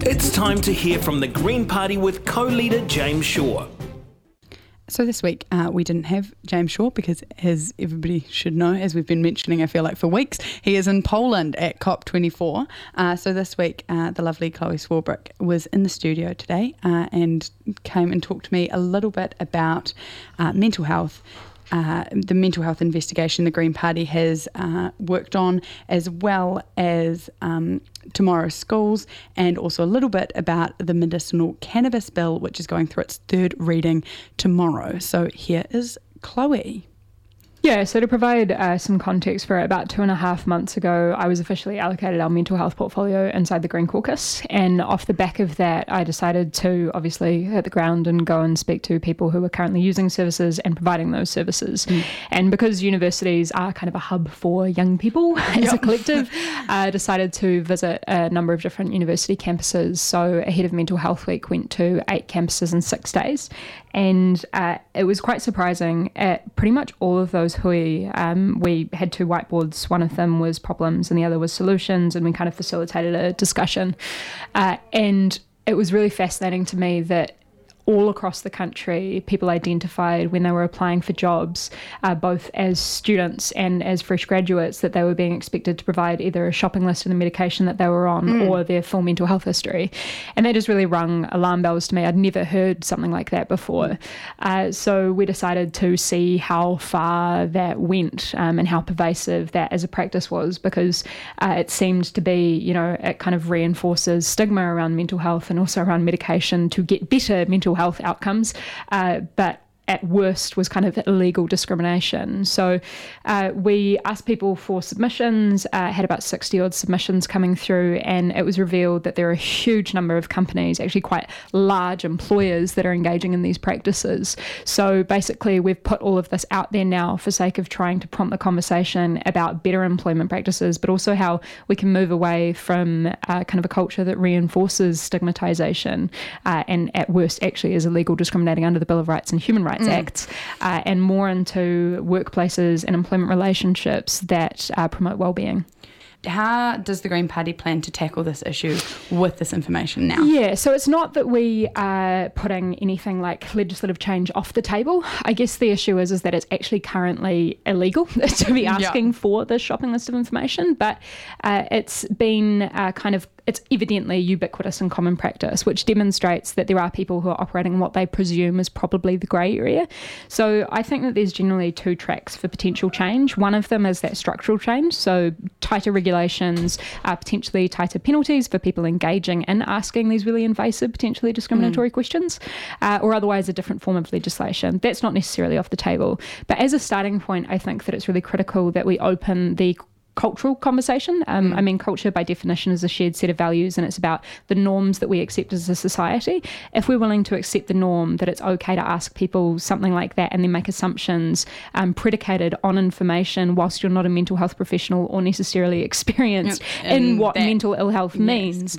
It's time to hear from the Green Party with co-leader James Shaw. So this week we didn't have James Shaw because, as everybody should know, as we've been mentioning I feel like for weeks, he is in Poland at COP24. So this week the lovely Chloe Swarbrick was in the studio today and came and talked to me a little bit about mental health. The mental health investigation the Green Party has worked on, as well as tomorrow's schools, and also a little bit about the medicinal cannabis bill, which is going through its third reading tomorrow. So here is Chloe. Yeah, so to provide some context for it, about 2.5 months ago, I was officially allocated our mental health portfolio inside the Green Caucus. And off the back of that, I decided to obviously hit the ground and go and speak to people who are currently using services and providing those services. And because universities are kind of a hub for young people as a collective, I decided to visit a number of different university campuses. So ahead of Mental Health Week, went to 8 campuses in 6 days. And it was quite surprising. At pretty much all of those hui, we had 2 whiteboards. One of them was problems and the other was solutions, and we kind of facilitated a discussion. And it was really fascinating to me that all across the country, people identified when they were applying for jobs, both as students and as fresh graduates, that they were being expected to provide either a shopping list of the medication that they were on or their full mental health history. And that just really rung alarm bells to me. I'd never heard something like that before. So we decided to see how far that went and how pervasive that as a practice was, because it seemed to be, it kind of reinforces stigma around mental health and also around medication to get better mental health outcomes, but at worst was kind of illegal discrimination. So we asked people for submissions, had about 60 odd submissions coming through, and it was revealed that there are a huge number of companies, actually quite large employers, that are engaging in these practices. So basically we've put all of this out there now for sake of trying to prompt the conversation about better employment practices, but also how we can move away from kind of a culture that reinforces stigmatization and at worst actually is illegal discriminating under the Bill of Rights and Human Rights Acts, and more into workplaces and employment relationships that promote well-being. How does the Green Party plan to tackle this issue with this information now? Yeah, so it's not that we are putting anything like legislative change off the table. I guess the issue is that it's actually currently illegal to be asking for the shopping list of information, but it's been it's evidently ubiquitous and common practice, which demonstrates that there are people who are operating in what they presume is probably the grey area. So I think that there's generally 2 tracks for potential change. One of them is that structural change, so tighter regulations, potentially tighter penalties for people engaging in asking these really invasive, potentially discriminatory questions, or otherwise a different form of legislation. That's not necessarily off the table. But as a starting point, I think that it's really critical that we open the cultural conversation. I mean, culture by definition is a shared set of values, and it's about the norms that we accept as a society. If we're willing to accept the norm that it's okay to ask people something like that and then make assumptions predicated on information whilst you're not a mental health professional or necessarily experienced in what mental ill health means,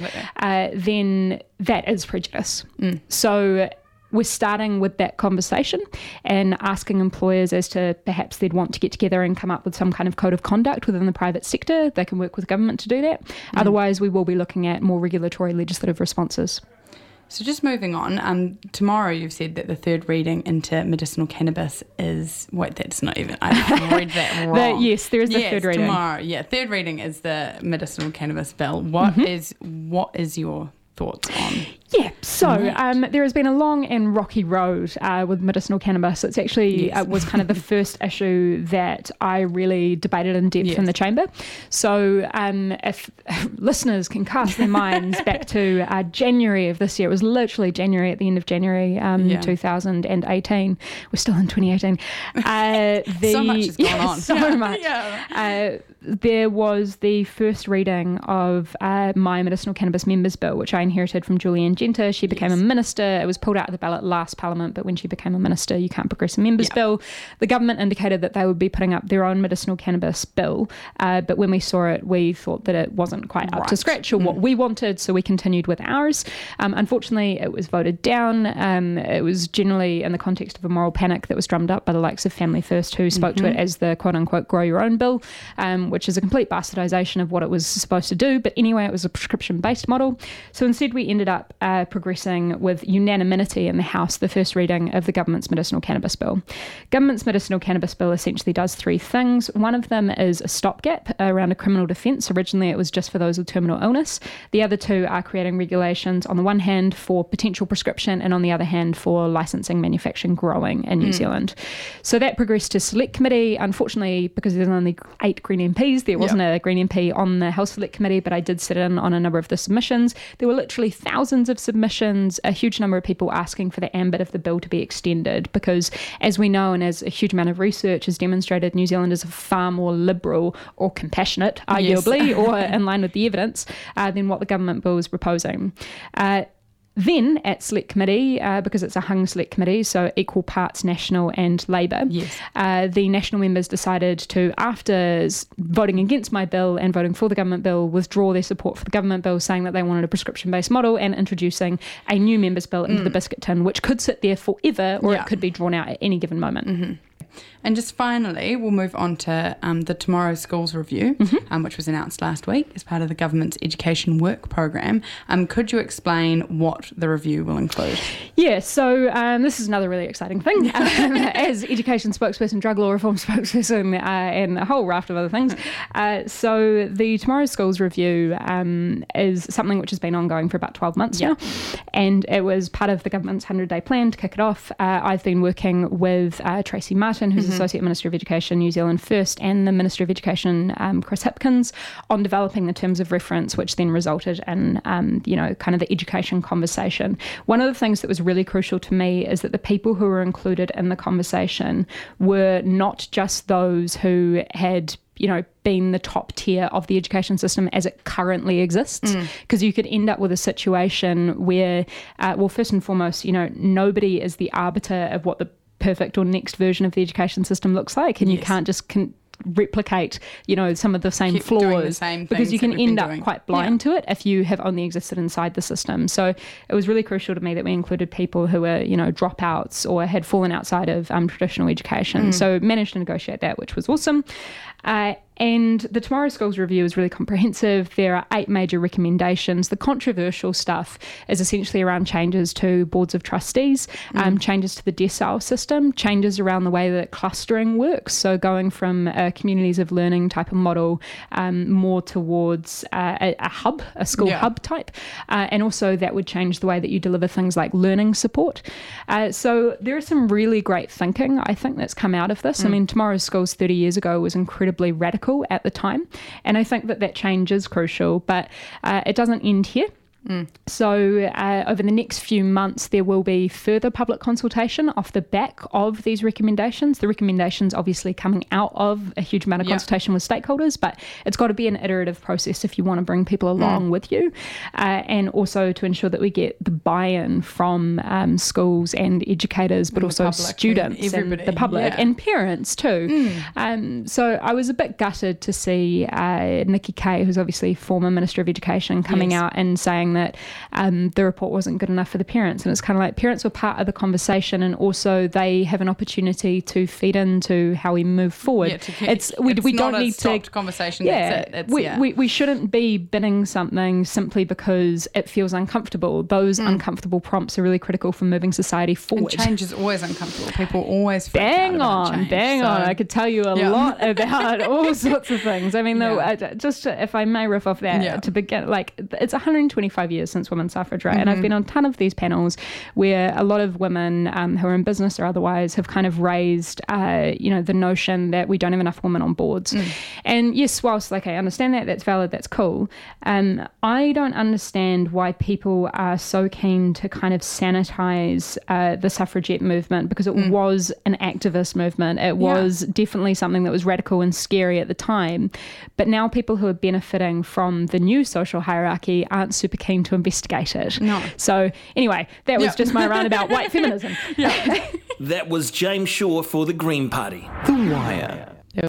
then that is prejudice. So we're starting with that conversation and asking employers as to perhaps they'd want to get together and come up with some kind of code of conduct within the private sector. They can work with government to do that. Otherwise, we will be looking at more regulatory legislative responses. So just moving on, tomorrow you've said that the third reading into medicinal cannabis is... Wait, that's not even... I read that wrong. Yes, there is the third reading. Tomorrow. Yeah, third reading is the medicinal cannabis bill. What is your thoughts on... Yeah, so there has been a long and rocky road with medicinal cannabis. It's actually was kind of the first issue that I really debated in depth in the chamber. So if listeners can cast their minds back to January of this year, it was literally January, at the end of January 2018. We're still in 2018. So much has gone on. So much. There was the first reading of my medicinal cannabis members bill, which I inherited from Julianne Genter. She became a minister. It was pulled out of the ballot last parliament, but when she became a minister, you can't progress a members bill. The government indicated that they would be putting up their own medicinal cannabis bill, but when we saw it, we thought that it wasn't quite up to scratch or what we wanted, so we continued with ours. Unfortunately, it was voted down. It was generally in the context of a moral panic that was drummed up by the likes of Family First, who spoke to it as the quote-unquote grow your own bill, which is a complete bastardisation of what it was supposed to do. But anyway, it was a prescription-based model. So instead, we ended up progressing with unanimity in the House the first reading of the government's medicinal cannabis bill. Government's medicinal cannabis bill essentially does three things. One of them is a stopgap around a criminal defence. Originally, it was just for those with terminal illness. The other two are creating regulations on the one hand for potential prescription and on the other hand for licensing, manufacturing, growing in New Zealand. So that progressed to select committee. Unfortunately, because there's only 8 Green MPs, there wasn't a Green MP on the Health Select Committee, but I did sit in on a number of the submissions. There were literally thousands of submissions, a huge number of people asking for the ambit of the bill to be extended because, as we know and as a huge amount of research has demonstrated, New Zealand is far more liberal or compassionate, arguably, or in line with the evidence, than what the government bill is proposing. Then at Select Committee, because it's a hung Select Committee, so equal parts National and Labour, the National members decided to, after voting against my bill and voting for the government bill, withdraw their support for the government bill, saying that they wanted a prescription-based model and introducing a new members bill into the biscuit tin, which could sit there forever or it could be drawn out at any given moment. Mm-hmm. And just finally, we'll move on to the Tomorrow Schools Review, which was announced last week as part of the government's education work program. Could you explain what the review will include? Yeah, so this is another really exciting thing. As education spokesperson, drug law reform spokesperson, and a whole raft of other things. So the Tomorrow Schools Review is something which has been ongoing for about 12 months now. And it was part of the government's 100-day plan to kick it off. I've been working with Tracy Martin, who's Associate Minister of Education, New Zealand First, and the Minister of Education, Chris Hipkins, on developing the terms of reference, which then resulted in, kind of the education conversation. One of the things that was really crucial to me is that the people who were included in the conversation were not just those who had been the top tier of the education system as it currently exists, because you could end up with a situation where, first and foremost, nobody is the arbiter of what the perfect or next version of the education system looks like, and you can't just replicate some of the same flaws, because you can end up quite blind to it if you have only existed inside the system. So it was really crucial to me that we included people who were dropouts or had fallen outside of traditional education. So managed to negotiate that, which was awesome. And the Tomorrow Schools Review is really comprehensive. There are 8 major recommendations. The controversial stuff is essentially around changes to boards of trustees, changes to the decile system, changes around the way that clustering works. So going from a communities of learning type of model more towards a hub, a school hub type. And also that would change the way that you deliver things like learning support. So there is some really great thinking, I think, that's come out of this. I mean, Tomorrow Schools 30 years ago was incredibly radical at the time, and I think that change is crucial, but it doesn't end here. So over the next few months, there will be further public consultation off the back of these recommendations. The recommendations obviously coming out of a huge amount of consultation with stakeholders, but it's got to be an iterative process if you want to bring people along with you, and also to ensure that we get the buy-in from schools and educators, but also students and the public and parents too. So I was a bit gutted to see Nikki Kaye, who's obviously former Minister of Education, coming out and saying that the report wasn't good enough for the parents. And it's kind of like parents were part of the conversation, and also they have an opportunity to feed into how we move forward. We don't need to conversation. We shouldn't be binning something simply because it feels uncomfortable. Those uncomfortable prompts are really critical for moving society forward. And change is always uncomfortable. People always bang on. I could tell you a lot about all sorts of things. I mean, just if I may riff off that to begin, like, it's 125 years since women's suffrage, right? And I've been on a ton of these panels where a lot of women who are in business or otherwise have kind of raised, the notion that we don't have enough women on boards. And yes, whilst I understand that's valid, that's cool. I don't understand why people are so keen to kind of sanitize the suffragette movement, because it was an activist movement. It was definitely something that was radical and scary at the time. But now people who are benefiting from the new social hierarchy aren't super keen to investigate it. No. So anyway, that was just my roundabout white feminism. That was James Shaw for the Green Party. The Wire.